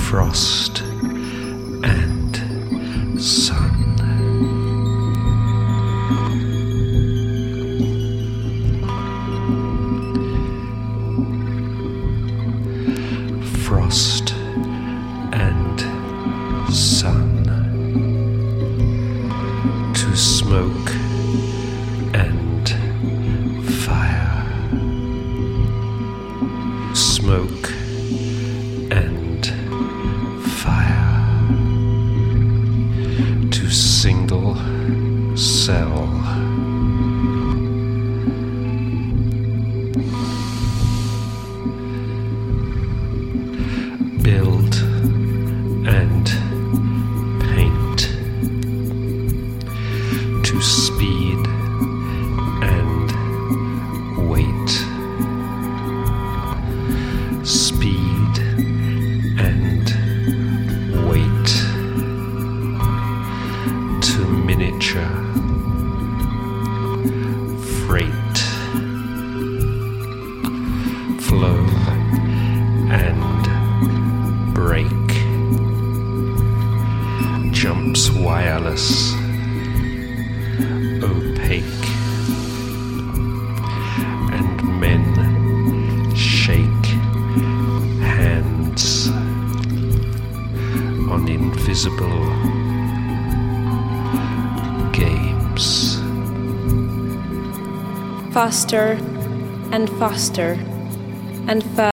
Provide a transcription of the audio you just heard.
frost and sun. Frost and sun, to smoke and fire, smoke and fire, to single cell, build and paint, to speed and weight, speed and weight, to miniature, freight, flow and break, jumps wireless, opaque, and men shake hands on invisible games. Faster and faster and faster.